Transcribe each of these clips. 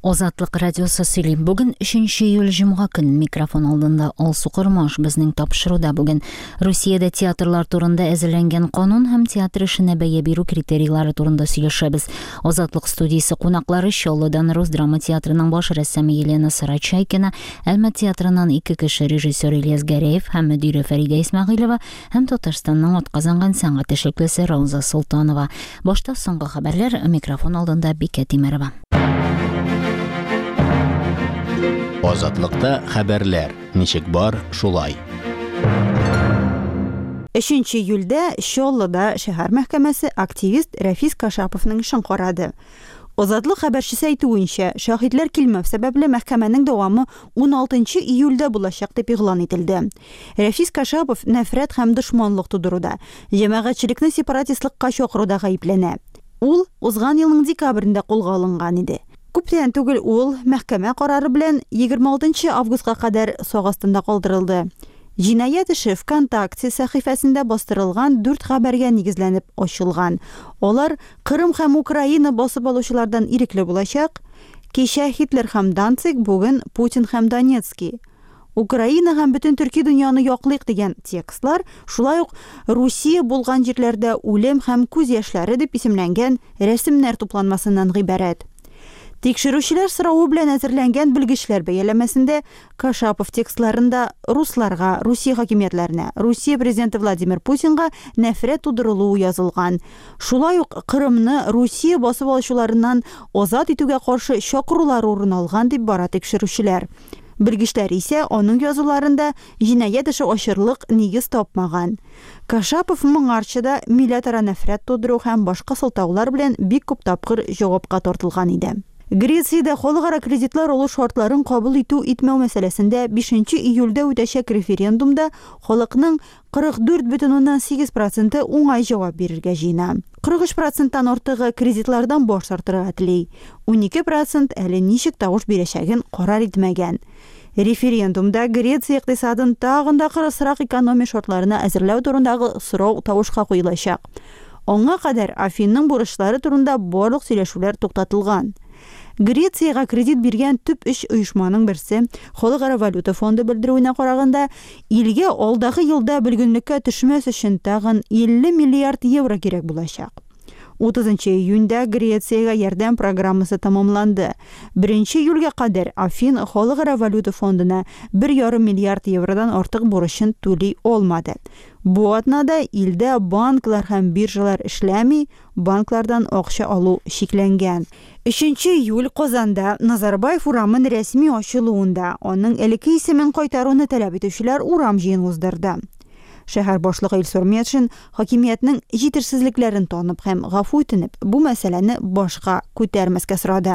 Озатлык радиосы сөйлейм. Бүген 3 июль җомга көн микрофон алдында Алсу Кырмаш безнең тапшыруда бүген Русиядә театрлар турында әзерләнгән канун һәм театр эшенә бәя бирү критерийлары турында сөйләшәбез. Озатлык студиясе кунаклары Чаллыдан Рус драма театрының баш рәссамы Елена Сарачайкина, Әлмәт театрынан 2 кеше режиссер Ильяс Гәрәев һәм мөдире Фәридә Исмәгыйлова һәм Татарстанның атказанган сәнгать эшлеклесе Рауза Солтанова. Башта соңгы хәбәрләр, микрофон алдында Бикә Тимерова. Азатлыкта хәбәрләр. Ничек бар, шулай. 3 июльдә Чаллыда шәһәр мәхкәмәсе активист Рәфис Кашаповның эшен карады. Азатлык хәбәрчесе әйтүенчә, шаһидләр килмәү сәбәпле мәхкәмәнең дәвамы 16 июльдә булачак дип игълан ителде. Рәфис Кашапов нәфрәт һәм дошманлык тудыруда, җәмәгатьчелекне сепаратистлыкка чакыруда гаепләнә. Ул узган елның декабрендә кулга алынган иде. Күптән түгел ул мәхкәмә карары белән 26 августка кадәр сак астында калдырылды. Җинаять эше ВКонтакте сәхифәсендә бастырылган 4 хәбәргә нигезләнеп ачылган. Алар Кырым һәм Украина басып алучылардан ирекле булачак. Кичә Гитлер һәм Данциг, бүген Путин һәм Донецкий. Украина һәм бөтен төрки дөньяны яклыйк дигән текстлар, шулай ук Русия булган җирләрдә үлем һәм күз яшьләре дип исемләнгән рәсемнәр тупланмасыннан гыйбарәт. Тикшерүчеләр соравы белән әзерләнгән белгечләр бәяләмәсендә Кашапов текстларында русларга, Русия хакимиятләренә, Русия президенты Владимир Путинга нәфрәт тудырылуы язылган. Шулай ук Кырымны Русия басып алучыларыннан азат итүгә каршы чакырулар урын алган дип бара тикшерүчеләр. Белгечләр исә аның язуларында җинаять эше ачырлык нигез тапмаган. Кашапов моңарчыда милләтара нәфрәт тудыру һәм башка сылтаулар белән бик күп тапкыр җавапка тартылган иде. Грециядә халыкара кредитлар алу шартларын кабул итмәү мәсьәләсендә 5 июльдә үтәчәк референдумда халыкның 44,8% уңай җавап бирергә җыена. 43%-тан артыгы кредитлардан баш тартырга тели. 12% әле ничек тавыш бирәчәген карар итмәгән. Референдумда Греция икътисадын тагын да кырысрак экономия шартларына әзерләү турындагы сорау тавышка куелачак. Аңа кадәр Афинның бурычлары турында барлык сөйләшүләр туктатылган. Грецияга кредит биргән төп эш оешманың берсе, Халыкара валюта фонды белдерүенә караганда, илгә алдагы елда белгенлеккә төшмәс өчен тагын 50 миллиард евро кирәк булачак. 30 июньдә Грециягә ярдәм программасы тамамланды. 1 июльгә кадәр Афин Халыкара валюта фондына 1,5 миллиард евродан артык бурычын түли алмады. Бу атнада илдә банклар һәм биржалар эшләми, банклардан акча алу шикләнгән. 3 июль Казанда Назарбаев урамын рәсми ачылуында аның элекке исемен кайтаруны таләп итүчеләр урам җыен уздырды. Шәһәр башлыгы Илсур Метшин хакимиятның җитешсезлекләрен танып һәм гафу үтенеп, бу мәсьәләне башка күтәрмәскә сорады.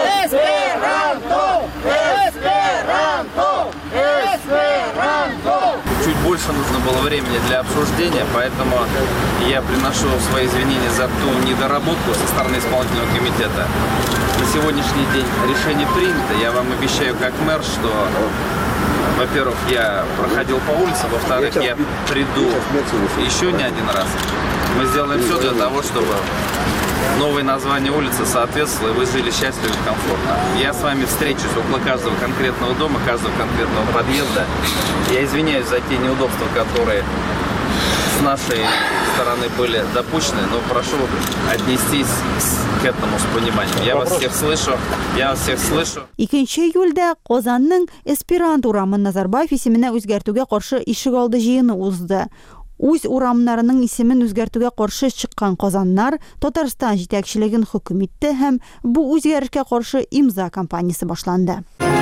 Чуть больше нужно было времени для обсуждения, поэтому я приношу свои извинения за ту недоработку со стороны исполнительного комитета. На сегодняшний день решение принято. Я вам обещаю как мэр, что, во-первых, я проходил по улице, во-вторых, я приду еще не один раз. Мы сделаем все для того, чтобы новое название улицы соответствовало, и вы жили счастливо и комфортно. Я с вами встречусь около каждого конкретного дома, каждого конкретного подъезда. Я извиняюсь за те неудобства, которые с нашей стороны были допущены, но прошу отнестись к этому с пониманием. Я вас всех слышу. 2 июльдә Казанның Эсперант урамын Назарбаев исеменә үзгәртүгә каршы ишегалды җыены узды. Үз урамнарының исемен үзгәртүгә каршы чыккан казаннар Татарстан җитәкчелеген хөкем итте һәм бу үзгәрешкә каршы имза кампаниясе башланды.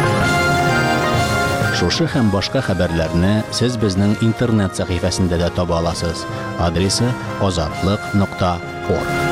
Шушы һәм башка хәбәрләрне сез безнең интернет сәхифәсендә дә таба аласыз. Адресы azatlyk.org.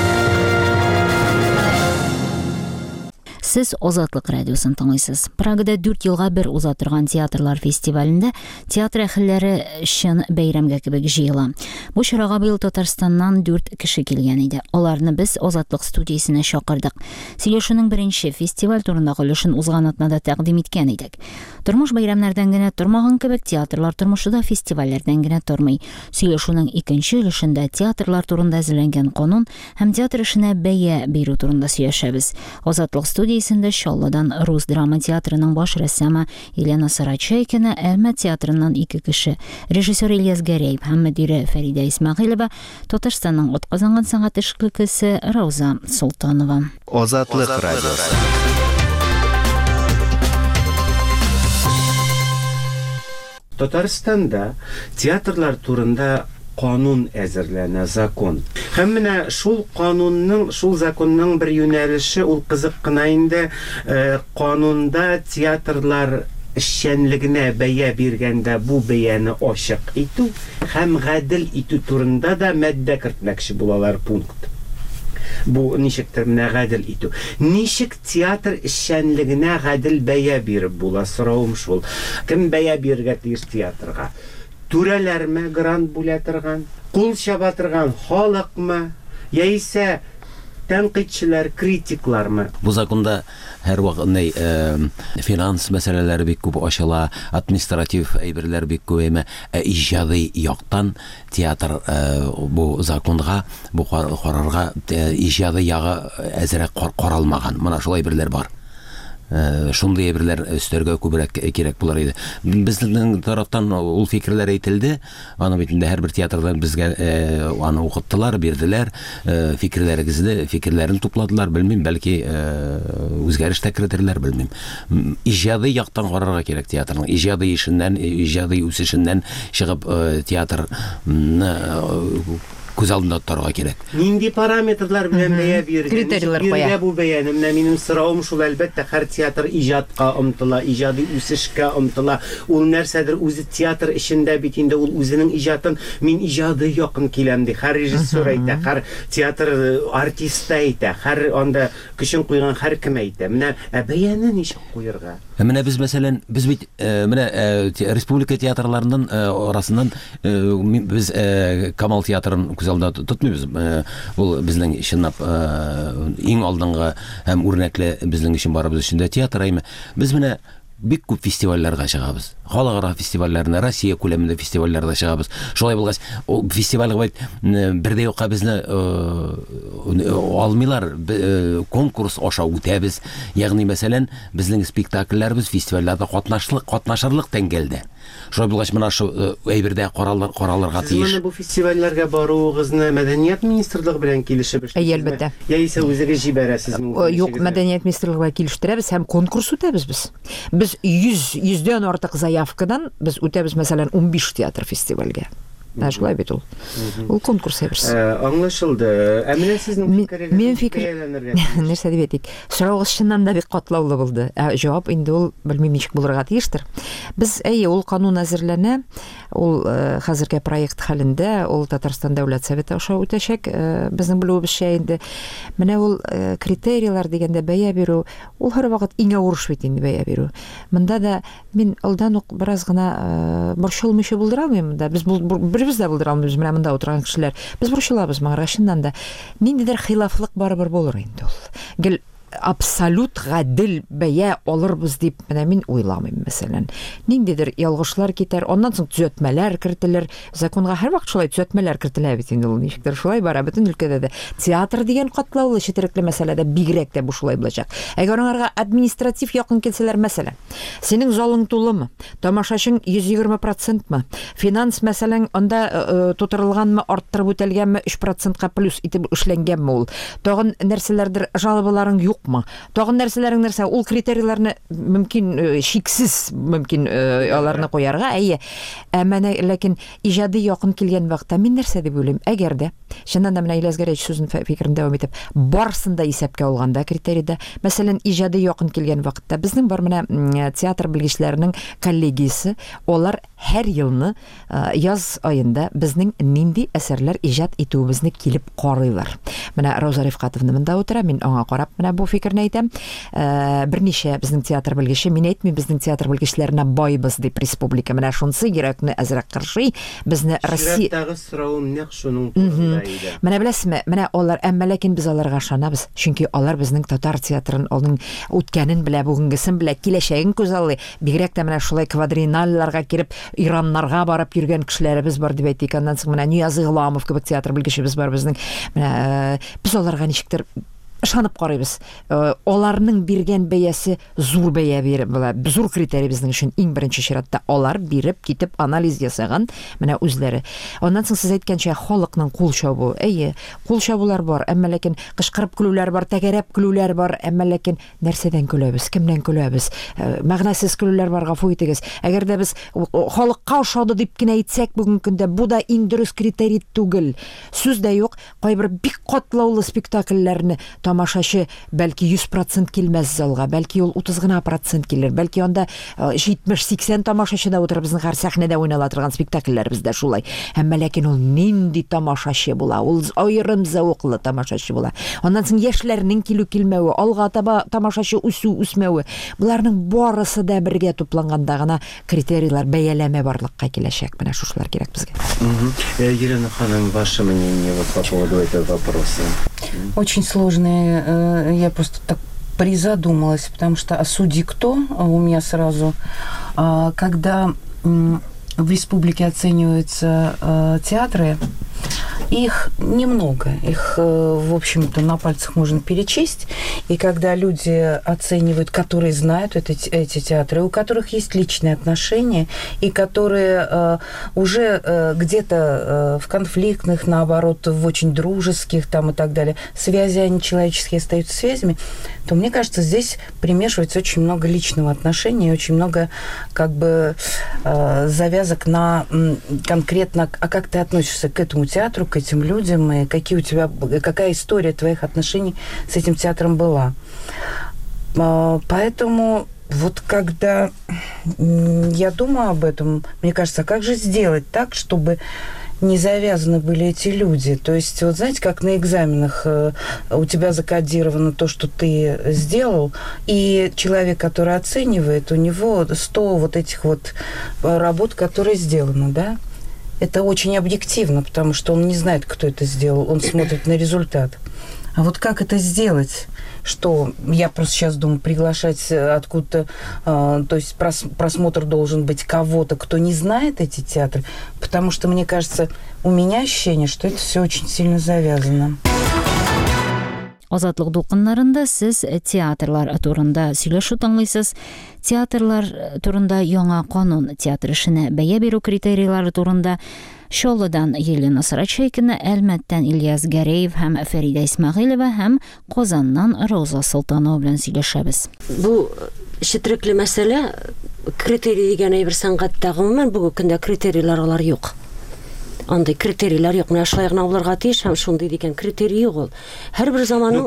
Сез Азатлык радиосын тыңлыйсыз. Прагада 4 елга бер уза торган театрлар фестивалендә театр әһелләре өчен бәйрәмгә кебек җыела. Бу чарага быел Татарстаннан 4 кеше килгән иде. Аларны без Азатлык студиясенә чакырдык. Сөйләшүнең беренче фестиваль турындагы өлешен узган атнада тәкъдим иткән идек. Тормыш бәйрәмнәрдән генә тормаган кебек, театрлар тормышы да фестивальләрдән генә тормый. Сөйләшүнең икенче өлешендә театрлар турында әзерләнгән канун һәм театр эшенә бәя бирү турында сөйләшәбез. Азатлык студиясе исендә Шолладан рус драма театрының баш рәссамы Елена Сарачайкина, Әммә театрынан 2 кеше, режиссер Ильяс Гәрәев һәм мөдире Фәридә Исмәгыйлова, Татарстанның атказанган сәнгать эшлеклесе Рауза Султанова. Азатлык радиосы. Татарстанда театрлар турында канун әзерләнә, закон. Һәм менә шул канунның, шул законның бер юнәлеше ул кызык кына инде, канунда театрлар эшчәнлегенә бәя биргәндә бу бәяне ачык итү һәм гадел итү турында да мәддә кертмәкче булалар пункт. Бу ничектер менә гадел итү. Ничек театр эшчәнлегенә гадел бәя биреп була, соравым шул. Кем бәя бирергә тиеш театрга? Түрәләрме грант бүлә торган, кул чаба торган халыкмы, яисә тәнкыйтьчеләр, критиклармы? Бу законда һәр вакыт финанс мәсьәләләре бик күп ачыла, административ әйберләр бик күп, иҗади яктан театр бу законга, бу карарга иҗади ягы әзрәк каралмаган. Менә шулай әйберләр бар. Шундый әйберләр өстәргә күбрәк кирәк булыр иде. Безнең тарафтан ул фикерләр әйтелде. Аның битендә һәрбер театрдан безгә аны укыттылар, бирделәр, фикерләрен тупладылар, белмим, бәлки үзгәрештә кертерләр, белмим. Иҗади яктан карарга кирәк театрның. Иҗади эшеннән, иҗади үсешеннән чыгып театрны күз алдында торырга кирәк. Нинди параметрлар белән бәя биргән? Критерийлар куя. Бу бәяне менә минем соравым шул, әлбәттә, һәр театр иҗатка омтыла, иҗади үсешкә омтыла. Ул нәрсәдер үзе театр эшендә бит инде ул үзенең иҗатын мин иҗади якын киләм ди. Һәр режиссер әйтә, һәр театр артист әйтә, һәр анда көчен куйган һәр кем әйтә. Менә бәяне ничек куярга? Менә без мәсәлән, без бит менә республика театрларының арасыннан без Камал театрын күз алдында тотмыйбыз. Ул безнең чынлап иң алдынгы һәм үрнәкле безнең өчен барыбыз өчен дә театр әйме. Без менә бик күп фестивальләргә чыгабыз. Халыкара фестивальләрне, Россия күләмендә фестивальләргә чыгабыз. Шулай булгач, ул фестивальгә бердә юкка безне алмыйлар, конкурс аша үтәбез. Ягъни мәсәлән, безнең спектакльләрбез фестивальләрдә катнашырлык тәңгәлдә. Шулай булгач, менә шу әйбердә каралырга тиеш. Сез бу фестивальләргә баруыгызны Мәдәният министрлыгы белән килешеп эшлисезме? Әлбәттә. Яисә үзегез җибәрәсезме? Юк, Мәдәният министрлыгына килештерәбез һәм конкурс үтәбез без. Без 100дән артык заявкадан без үтәбез, мәсәлән, 15 театр фестивальгә. Шулай бит ул. Ул конкурс әйберсе. Аңлашылды. Әмма сезнең фикерегез Мен нәрсә дип әйтик? Сорауыгыз чыннан да бик катлаулы булды. Җавап инде ул белмим ничек булырга тиештер. Без ул канун әзерләнә, ул хәзергә проект хәлендә, ул Татарстан дәүләт советы аша үтәчәк. Безнең белүебезчә инде менә ул критерийлар дигәндә бәя бирү, ул һәр вакыт иң авыр эш бит инде бәя бирү. Монда да мин алдан ук бераз гына борчылмыйча булдыра алмыйм да. Без без дә булдыра алмыйбыз, менә монда утырган кешеләр. Без борчылабыз, моңа чыннан да ниндидер хилафлык барыбер булыр инде ул. Гел абсолют гадел бәя алырбыз дип менә мин уйламыйм, мәсәлән. Ниндидер ялгышлар китәр, аннан соң төзәтмәләр кертелер. Законга һәр вакыт шулай төзәтмәләр кертелә бит инде ул. Ничектер шулай бара бөтен өлкәдә дә. Театр дигән катлаулы четерекле мәсьәләдә бигрәк тә бу шулай булачак. Әгәр аңарга административ якын килсәләр, мәсәлән, синең залың тулымы, тамашачың 120%мы, финанс мәсәлән анда тутырылганмы, арттырып үтәлгәнме, 3%ка плюс итеп эшләнгәнме ул. Тагын нәрсәләрдер жалобаларың юкмы? Тагын нәрсәләрен ул критерийларны мөмкин шиксез мөмкин аларны куярга, әмма ләкин иҗади якын килгән вакытта мин нәрсә дип уйлыйм? Әгәр дә чыннан да менә Ильяс Гәрәев сүзен фикерен дәвам итеп, барсын да исәпкә алганда критерийда, мәсәлән, иҗади якын килгән вакытта безнең бар менә театр белгечләренең коллегиясе, алар һәр елны яз айында безнең нинди әсәрләр иҗат итүебезне килеп карыйлар. Менә Рауза Рифкатовна монда утыра, мин аңа карап менә бу фикерне әйтәм. Берничә безнең театр белгече, мин әйтмим, безнең театр белгечләренә байбыз дип республика менә шунысы йөрәкне әзрәк кыршый. Безне Россия Тагы соравым нәкъ шуның турында иде. Менә беләсезме, менә алар, әмма ләкин без аларга ышанабыз, чөнки алар безнең татар театрын, аның үткәнен белә, бүгенгесен белә, киләчәген күз аллый. Бигрәк тә менә шулай квадриналларга киреп, Ираннарга барып йөргән кешеләребез бар дип әйтик. Аннан соң менә Ниязый Гыламов кебек театр белгечебез бар безнең. Менә без аларга ничектер ышанып карыйбыз. Аларның биргән бәясе зур бәя биреп, зур критерий безнең өчен иң беренче чиратта алар биреп китеп анализ ясаган менә үзләре. Аннан соң сез әйткәнчә халыкның кул чабу. Әйе, кул чабулар бар, әмма ләкин кычкырып көлүләр бар, тәгәрәп көлүләр бар, әмма ләкин нәрсәдән көләбез, кемнән көләбез? Мәгънәсез көлүләр бар, гафу итегез. Әгәр дә без халыкка ошады дип кенә әйтсәк, бүген көндә бу да иң дөрес критерий түгел. Сүз дә юк, кайбер бик катлаулы спектакльләрне тамашачы бәлки 100% килмәс залга, бәлки ул 30 гына процент килер, бәлки анда 70-80 тамашачы да утырып безнең һәр сәхнәдә уйнала торган спектакльләр бездә шулай. Әмма ләкин ул нинди тамашачы була, ул аерым зәвыклы тамашачы була. Аннан соң яшьләрнең килү килмәве, алга таба тамашачы үсү үсмәве, буларның барысы да бергә тупланганда гына критерийлар, бәяләмә барлыкка киләчәк. Менә шушылар кирәк безгә. Елена ханым, ваше мнение вот по поводу этого вопроса? Очень сложные. Я просто так призадумалась, потому что а судьи кто? У меня сразу. Когда в республике оцениваются театры, их немного, их, в общем-то, на пальцах можно перечесть. И когда люди оценивают, которые знают эти театры, у которых есть личные отношения, и которые уже где-то в конфликтных, наоборот, в очень дружеских там и так далее, связи, они человеческие остаются связями, то, мне кажется, здесь примешивается очень много личного отношения и очень много как бы завязок на конкретно, а как ты относишься к этому театру, к этим людям, и какая история твоих отношений с этим театром была. Поэтому вот когда я думаю об этом, мне кажется, а как же сделать так, чтобы не завязаны были эти люди? То есть, вот знаете, как на экзаменах у тебя закодировано то, что ты сделал, и человек, который оценивает, у него 100 вот этих вот работ, которые сделаны, да? Это очень объективно, потому что он не знает, кто это сделал, он смотрит на результат. А вот как это сделать? Что я просто сейчас думаю, приглашать откуда-то, то есть просмотр должен быть кого-то, кто не знает эти театры, потому что, мне кажется, у меня ощущение, что это все очень сильно завязано. Азатлык дулкыннарында сез театрлар турында сөйләшү тыңлыйсыз. Театрлар турында яңа канун, театр эшенә бәя бирү критерийлары турында Шолодан Елена Сарачейкина, Әлмәттән Ильяс Гәреев һәм Фәрида Исмәгыйлова һәм Казаннан Роза Солтанова белән сөйләшәбез. Бу четерекле мәсьәлә, критерий дигән әйбер сәнгатьтә гомумән бүгенге көндә критерийлар алар юк. Андай критерийлар юк. Менә шулай гына булырга тиеш һәм шундый дигән критерий юк ул. Һәрбер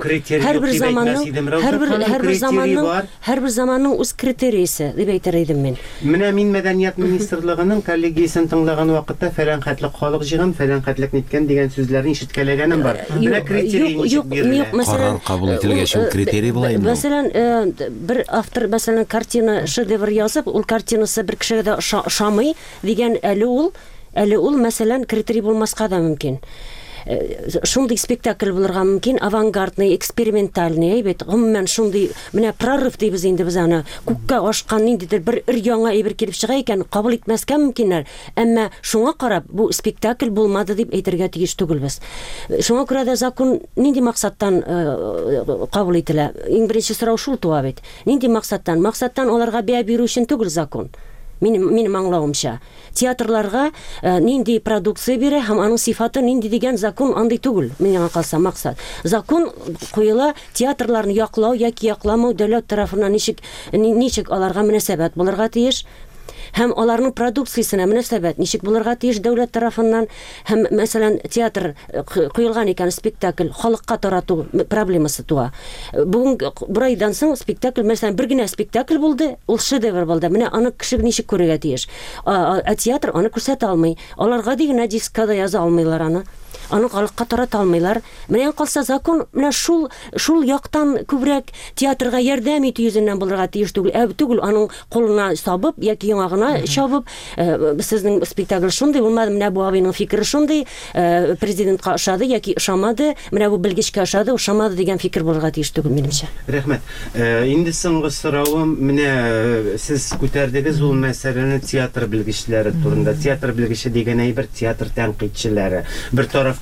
заманның үз критерийсы дип әйтер идем мин. Менә мин Мәдәният министрлыгының коллегиясын тыңлаган вакытта фәлән хәтлек халык җыган, фәлән хәтлек ниткән дигән сүзләрне ишеткәләгәнем бар. Менә критерий ничек бирелә? Карар кабул ителгәч критерий була инде. Мәсәлән, бер автор мәсәлән картина шедевр язып, ул картинасы бер кешегә дә ошамый дигән әле ул мәсәлән критерий булмаска да мөмкин. Шундый спектакль булырга мөмкин, авангардный, экспериментальный, әйбәт, гомумән шундый, менә прорыв дибез инде без аны, күккә ашкан ниндидер бер яңа әйбер килеп чыга икән, кабул итмәскә мөмкиннәр. Әмма шуңа карап, бу спектакль булмады дип әйтергә тиеш түгелбез. Шуңа күрә дә закон нинди максаттан кабул ителә? Иң беренче сорау шул туа бит. Нинди максаттан? Максаттан аларга бәя бирү өчен түгел закон. Минем аңлавымча. Театрларга нинди продукция бирә һәм аның сыйфаты нинди дигән закон андый түгел. Миңа калса максат. Закон куела театрларны яклау яки якламау дәүләт тарафыннан ничек аларга мөнәсәбәт булырга тиеш. Һәм аларның продукциясенә мөнәсәбәт ничек булырга тиеш дәүләт тарафыннан. Һәм мәсәлән театр куелган икән спектакль халыкка тарату проблемасы туа. Бүген бурайдан соң спектакль мәсәлән бер генә спектакль булды, ул шедевр булды. Менә аны кеше ничек күрергә тиеш. Театр аны күрсәтә алмый. Аларга дигән дискада яза алмыйлар аны. Аны халыкка тарата алмыйлар. Менә калса закон менә шул яктан күбрәк театрга ярдәм итү йөзеннән булырга тиеш түгел, аның кулына сабып яки яңагына чабып, сезнең спектакль шундый булмады, менә бу абыйның фикере шундый, президентка ошады яки ошамады, менә бу белгечкә ошады, ошамады дигән фикер булырга тиеш түгел минемчә. Рәхмәт. Инде соңгы соравым, менә сез күтәрдегез ул мәсьәләне театр белгечләре турында. Театр белгече дигән әйбер театр тәнкыйтьчеләре. Бер тарафтан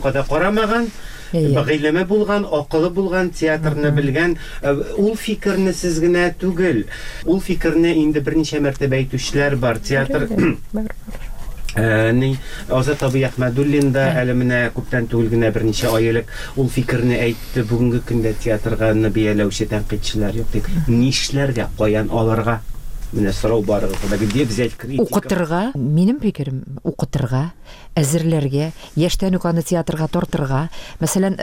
яшькә дә карамаган, бәгыйләмә булган, акылы булган, театрны белгән, ул фикерне сез генә түгел. Ул фикерне инде берничә мәртәбә әйтүчеләр бар. Театр Азат Абый Әхмәдуллин да әле менә күптән түгел генә берничә ай элек ул фикерне әйтте. Бүгенге көндә театрга бияләүче тәнкыйтьчеләр юк дип. Нишләргә, каян алырга? Менә сорау бар. Где взять критика? Укытырга, минем фикерем, укытырга, әзерләргә, яшьтән үк аны театрга тартырга. Мәсәлән,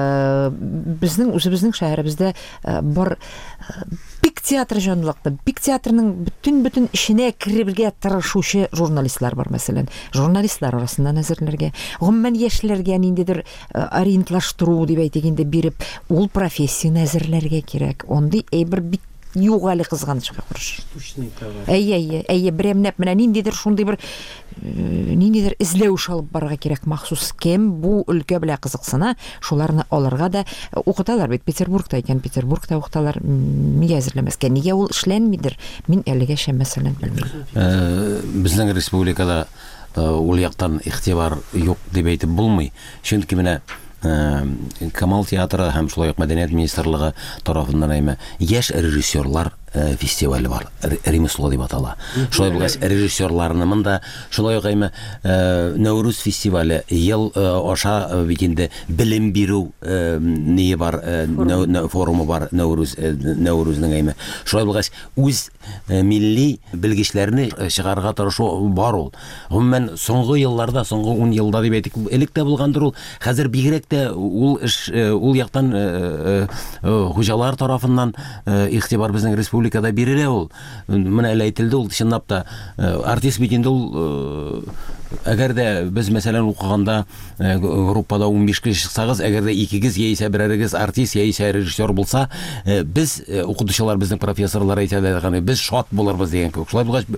безнең үзебезнең шәһәребездә бар бик театр җанлыкта, бик театрның бөтен эченә киребелгә тырышучы журналистлар бар, мәсәлән. Журналистлар арасыннан әзерләргә, гомумән яшьләргә ниндидер ориентлаштыру дип әйтик инде биреп, ул профессияны әзерләргә кирәк. Ондый әйбер бик юк әле кызганычка күреш. Әйе, берәмнәп менә ниндидер шундый бер ниндидер эзләүш алып барырга кирәк махсус. Кем бу өлкә белән кызыксына, шуларны алырга да укыталар бит. Петербургта икән, Петербургта укыталар. Нигә әзерләмәскә? Нигә ул эшләнмидер? Мин әлегәчә мәсәлән белмим. Безнең республикада ул яктан игътибар юк дип әйтеп булмый. Чөнки менә Камал театры һәм шулай ук Мәдәният министрлыгы тарафыннан яшь режиссерлар фестивале бар. Ремесло дип атала. Шулай булгач режиссерларны монда шулай ук Нәүрүз фестивале ел аша бит инде белем бирү ние бар, форумы бар Нәүрүзнең Шулай булгач үз милли белгечләрне чыгарга тырышу бар ул. Гомумән соңгы елларда, соңгы 10 елда дип әйтик, элек тә булгандыр ул. Хәзер бигрәк тә ул яктан хуҗалар тарафыннан игътибар безнең республикада бирелә ул. Менә әйтелде ул чынлап та артист бит инде ул әгәр дә без мәсәлән укыганда группада 15 кеше чыксагыз, әгәр дә икегез яисә берәрегез артист яисә режиссер булса, без укытучылар, безнең профессорлар әйтәләр, без шат булырбыз дигән кебек. Шулай булгач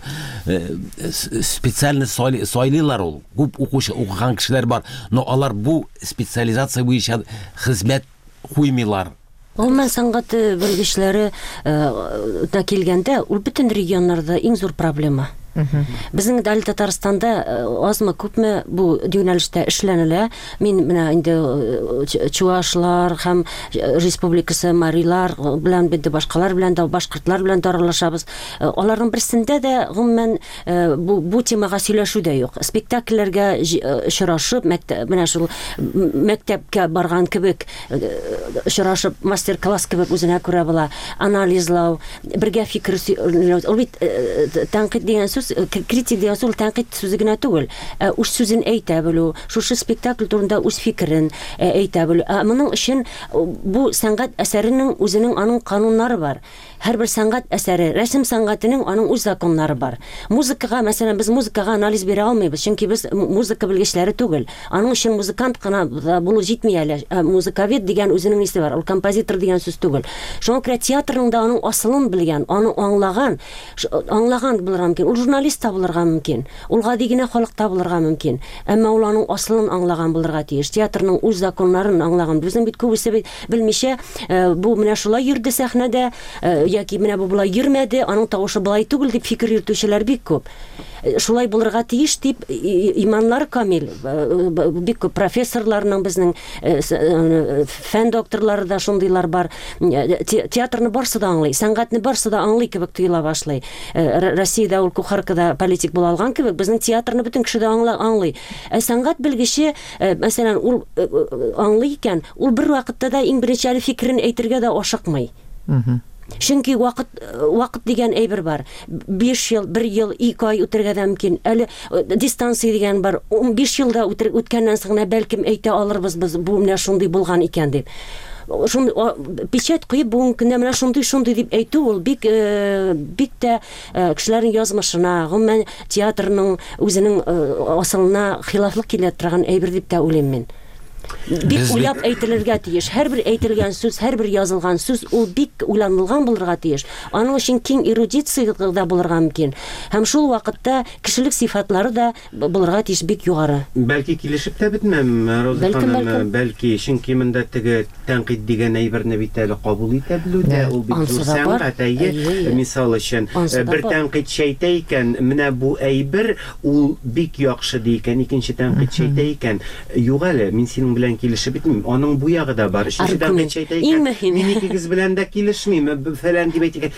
специально сайлыйлар ул. Күп укыган кешеләр бар, но алар бу специализация буенча хезмәт куймыйлар. Гомумән сәнгать белгечләре да килгәндә, ул бөтен регионнарда иң зур проблема. Безнең дәл Татарстанда азмы күпме бу юнәлештә эшләнелә. Мин менә инде чуашлар һәм республикасы марилар белән бит башкалар белән дә башкортлар белән даралашабыз. Аларның берсендә дә гомумән бу темага сөйләшү дә юк. Спектакльләргә очрашып, менә шул мәктәпкә барган кебек очрашып, мастер-класс кебек үзенә күрә була, анализлау, бергә фикер ул бит тәнкыйть дигән критик дигән сүз тәнкыйть сүзе генә түгел. Үз сүзен әйтә белү, шушы спектакль турында үз фикерен әйтә белү. Моның өчен бу сәнгать әсәренең үзенең аның кануннары бар. Һәрбер сәнгать әсәре, рәсем сәнгатенең аның үз законнары бар. Музыкага, мәсәлән, без музыкага анализ бирә алмыйбыз, чөнки без музыка белгечләре түгел. Аның өчен музыкант кына булу җитми әле. Музыковед дигән үзенең исе бар. Ул композитор дигән сүз түгел. Шуңа күрә театрның да аның асылын белгән, аны аңлаган булырга мөмкин. Ул журналист табылырга мөмкин. Ул гади генә халык табылырга мөмкин. Әмма ул аның асылын аңлаган булырга тиеш. Театрның үз законнарын аңлаган. Безнең бит күбесе белмичә, бу менә шулай йөрде сәхнәдә, яки менә бу булай йөрмәде, аның тавышы булай түгел дип фикер йөртүчеләр бик күп. Шулай булырга тиеш дип иманнар камил. Бик күп профессорларның, безнең фән докторлары да шундыйлар бар. Театрны барсы да аңлый, сәнгатьне барсы да аңлый кебек тоела башлый. Россиядә ул кухаркада политик була алган кебек, безнең театрны бөтен кеше дә аңлый. Сәнгать белгече, мәсәлән, ул аңлый икән, ул бер вакытта да иң беренче фикерен әйтергә дә ашыкмый. Чөнки вакыт дигән әйбер бар. 5 ел, 1 ел, 2 ай үтәргә дә мөмкин. Әле дистанция дигән бар. 15 елда үткәннән соң бәлкем әйтә алырбыз без бу менә шундый булган икән дип. Печать куеп бүгенге көндә менә шундый дип әйтү ул бик тә кешеләрнең язмышына, гомумән театрның үзенең асылына хилафлык килә торган әйбер дип тә уйлыйм мин. Бик уйлап әйтелергә тиеш. Һәрбер әйтелгән сүз, һәрбер язылган сүз ул бик уйланылган булырга тиеш. Аның өчен киң эрудиция да булырга мөмкин. Һәм шул вакытта кешелек сыйфатлары да булырга тиеш бик югары. Бәлки килешеп тә бетмәм, Роза ханым, бәлки чөнки монда теге тәнкыйть дигән әйберне бит әле кабул итә белүдә, ул бик зур сәнгать әйе. Мисал өчен бер тәнкыйть әйтә икән, менә бу әйбер ул бик яхшы ди икән, икенче тәнкыйть әйтә икән. Юк әле, мин синең шуның белән килешеп битмим. Аның бу ягы да бар. Шуңдан мен әйтәм. Минекегез белән дә килешмим. Фәлән дип әйтәм.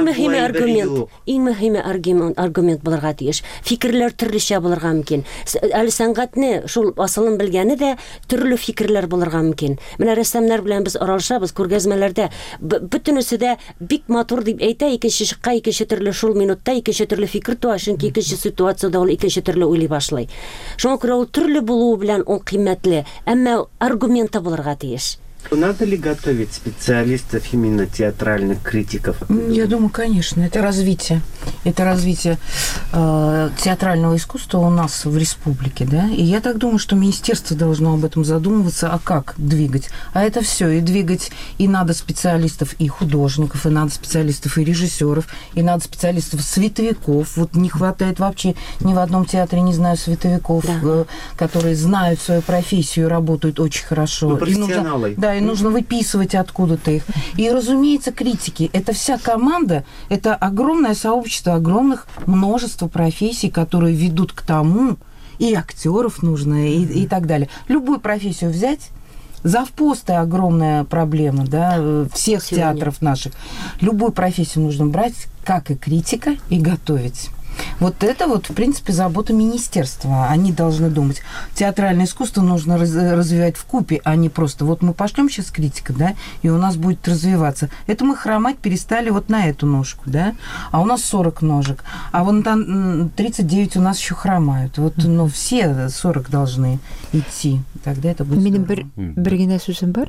Иң мөһиме аргумент булырга тиеш. Фикерләр төрлечә булырга мөмкин. Әле сәнгатьне шул асылын белгәне дә төрле фикерләр булырга мөмкин. Менә рәссамнар белән без аралашабыз күргәзмәләрдә. Бөтенесе дә бик матур дип әйтә, икенче шыкка икенче төрле шул минутта икенче төрле фикер туа, чөнки икенче ситуациядә ул икенче төрле уйлый башлый. Шуңа күрә ул төрле булуы белән ул кыйммәтле, әмма аргументы булырга тиеш. Надо ли готовить специалистов, именно театральных критиков? Я думаю, конечно. Это развитие. Это развитие театрального искусства у нас в республике, да. И я так думаю, что министерство должно об этом задумываться, а как двигать. А это все. И двигать, и надо специалистов, и художников, и надо специалистов, и режиссеров, и надо специалистов, световиков. Вот не хватает вообще ни в одном театре, не знаю, световиков, которые знают свою профессию, работают очень хорошо. Ну, профессионалы. И нужно выписывать откуда-то их. И, разумеется, критики. Это вся команда, это огромное сообщество, огромных множество профессий, которые ведут к тому, и актеров нужно, и так далее. Любую профессию взять, завпосты огромная проблема, да, всех театров наших. Любую профессию нужно брать, как и критика, и готовить. Вот это вот, в принципе, забота министерства. Они должны думать. Театральное искусство нужно развивать вкупе, а не просто вот мы пошлем сейчас критика, да, и у нас будет развиваться. Это мы хромать перестали вот на эту ножку, да, а у нас 40 ножек, а вон там 39 у нас еще хромают. Вот, ну, все 40 должны идти. Тогда это будет здорово.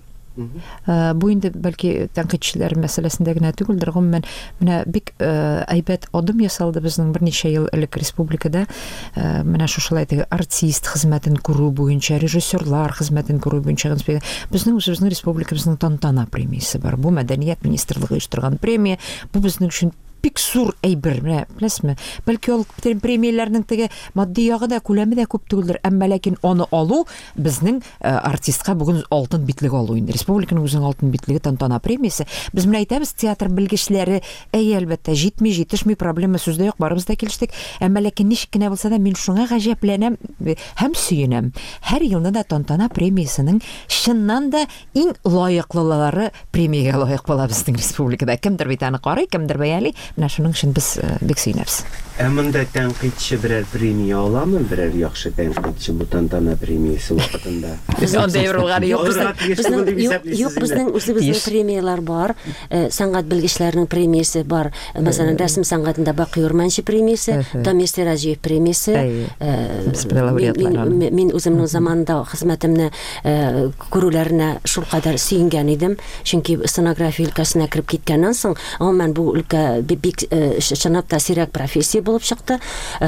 Бу инде бәлки тәнкыйтьчеләр мәсьәләсендә генә түгелдер, гомумән менә бик әйбәт адым ясалды безнең берничә ел элек республикада. Менә шушылай теге артист хезмәтен күрү буенча, режиссерлар хезмәтен күрү буенча безнең үзебезнең республикабызның тантана премиясе бар. Бу мәдәният министрлыгы оештырган премия. Бу безнең өчен бик зур әйбер, беләсезме? Бәлки ул премияләрнең теге матди ягы да, күләме дә күп түгелдер, әмма ләкин аны алу безнең артистка бүген алтын битлек алу инде. Республиканың үзенең алтын битлеге тантана премиясе. Без менә әйтәбез, театр белгечләре, әлбәттә, җитми, проблема сүздә юк, барыбыз да килештек. Әмма ләкин ничек кенә булса да, мин шуңа гаҗәпләнәм һәм сөенәм. Һәр елны да тантана премиясенең чыннан да иң лаеклылары премиягә лаек була безнең республикада. Кемдер бит аны карый, кемдер бәяли. Менә шуның өчен без бик сөенәбез. Монда тәнкыйтьче берәр премия аламы? Берәр яхшы тәнкыйтьче бу тантана премиясе вакытында. Безнең үзебезнең премиялар бар. Сәнгать белгечләренең премиясе бар. Мәсәлән, рәсем сәнгатендә Бакый Урманчы премиясе, Тамир Сираҗиев премиясе. Мин үземнең заманында хезмәтемне күрүләренә шул кадәр сөенгән идем. Чөнки сценография өлкәсенә кирип киткәннән соң, гомумән бу өлкә бик чынлап та сирәк профессия булып чыкты.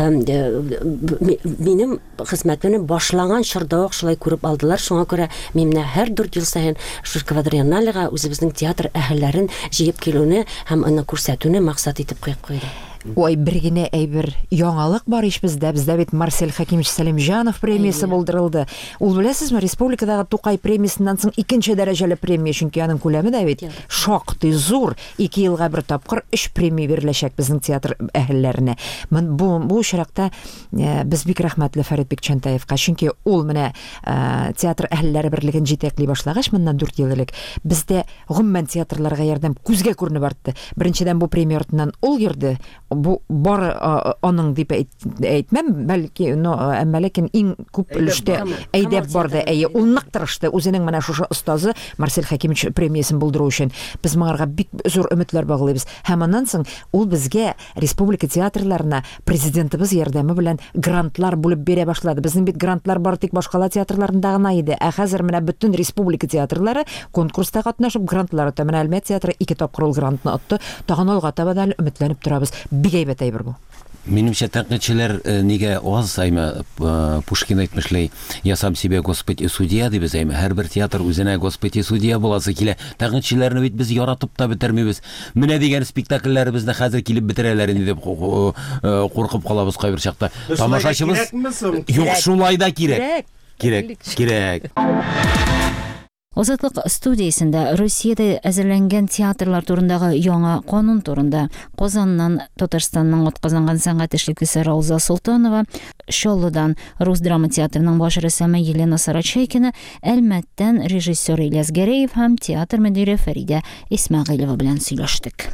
Минем хезмәтемне башлаган чорда ук шулай күреп алдылар. Шуңа күрә мин һәр 4 ел сайын шу квадренналега үзебезнең театр әһелләрен җыеп килүне һәм аны күрсәтүне максат итеп куйдык. Ой, бер генә әйбер яңалык бар ич бездә. Бездә бит Марсель Хакимович Сәлимҗанов премиясе булдырылды. Ул, беләсезме, республикадагы Тукай премиясеннән соң икенче дәрәҗәле премия, чөнки аның күләме дә бит шактый зур. 2 елга бер тапкыр 3 премия биреләчәк безнең театр әһелләренә. Бу очракта без бик рәхмәтле Фәрит Бикчәнтаевка, чөнки ул менә театр әһелләре берлеген җитәкли башлагач, моннан 4 ел элек бездә гомумән театрларга ярдәм күзгә күренеп артты. Беренчедән бу премия артыннан ул йөрде. Бу бар аның дип әйтмәм, бәлки, әмма ләкин иң күп өлештә әйдәп барды. Ул нык тырышты. Үзенең менә шушы остазы Марсель Хакимович премиясын булдыру өчен без моңарга бик зур өметләр баглыйбыз. Һәм аннан соң ул безгә республика театрларына президентыбыз ярдәме белән грантлар бүлеп бирә башлады. Безнең бит грантлар бар тик башкала театрларында гына иде. Ә хәзер менә бөтен республика театрлары конкурста катнашып грантлар ата. Менә Әлмәт театры 2 тапкыр грантны атты. Тагын алга таба да өметләнеп торабыз. Бик әйбәт әйбер бу. Минемчә, тәнкыйтьчеләр нигә аз әйме Пушкин әйтмешләй, я сам себе Господь и судья дип әйме. Һәрбер театр үзенә Господь и судья буласы килә. Тәнкыйтьчеләрне бит без яратып та бетермибез. Менә дигән спектакльләребезне хәзер килеп бетерәләр инде дип куркып калабыз кайбер чакта. Тамашачыбыз юк, шулай да кирәк. Кирәк. Азатлык студиясында Россиядә әзерләнгән театрлар турындагы яңа канун турында Казаннан Татарстанның атказанган сәнгать эшлеклесе Рауза Султанова, Шоллыдан Рус драма театрының баш рәссамы Елена Сарачайкина, Әлмәттән режиссер Ильяс Гәрәев һәм театр мөдире Фәридә Исмәгыйлова белән сөйләштек.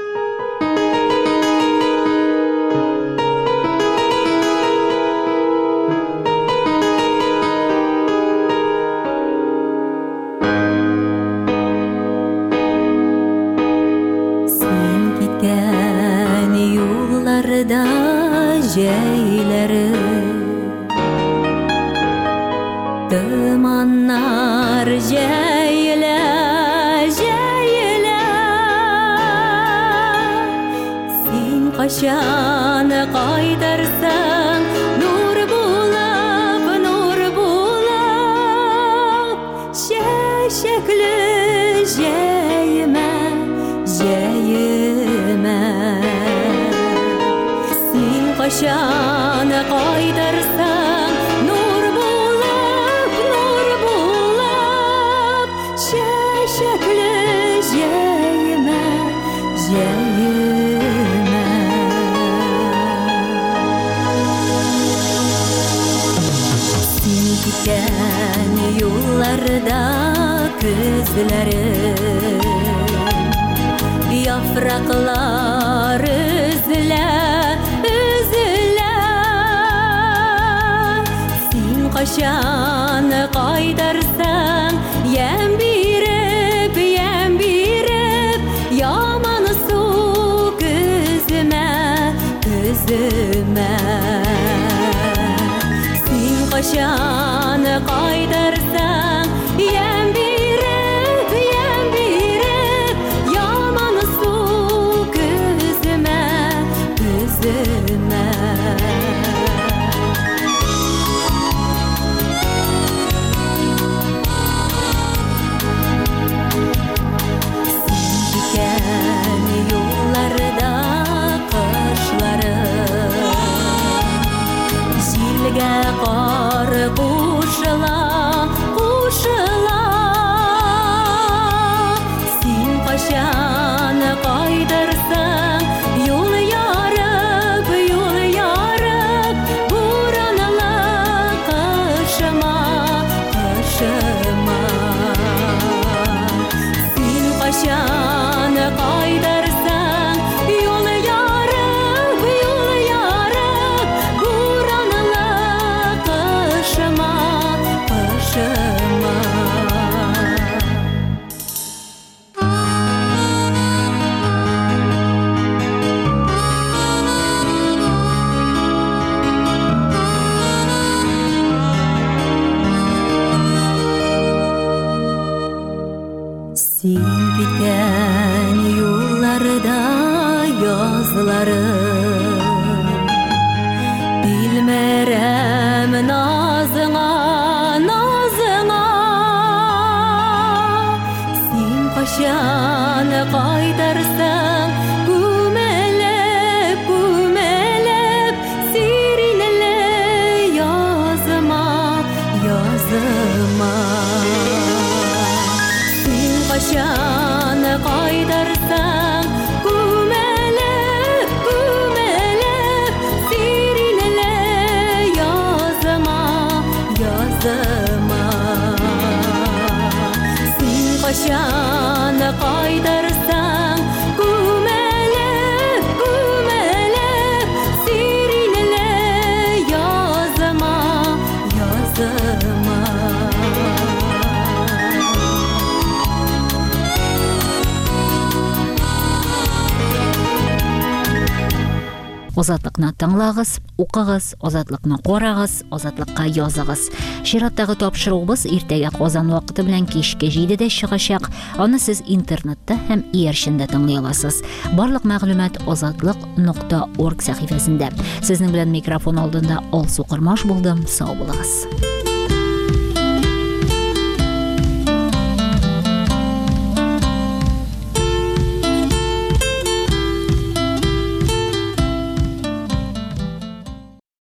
Җәйләре томаннар җәйлә җәйлә син качан кайтарсаң нур булып чәчәкле җәймә җәймә Кашан кайдарсаң нур булып чәчәкле җәймә җәймә Син киткән юлларда күзләре яфраклар өзлә Кашан кайдарсаң ямь биреп яман су күземә Син кашан кайдарсаң ямь биреп яман су күземә Кар кушыла Син кашан кайдарсаң юл ярып буранлы кышыма Син кашан кайдарсаң юл ярып Син киткән юлларда язлары Билмәрәм назыңа Син кашан кайдарсаң күмәлеп сиринле язма Кашан кайдарсаң күмәлеп сиринле язма Син кашан кайдарсаң күмәлеп сиринле язма Азатлыкны тыңлагыз, укыгыз, азатлыкны карагыз, азатлыкка языгыз. Чираттагы тапшыруыбыз иртәгә Казан вакыты белән кичке 7дә чыгачак. Аны сез интернетта һәм иярчендә тыңлый аласыз. Барлык мәгълүмат azatlyk.org сәхифәсендә. Сезнең белән микрофон алдында Алсу Кырмаш булдым. Сау булыгыз.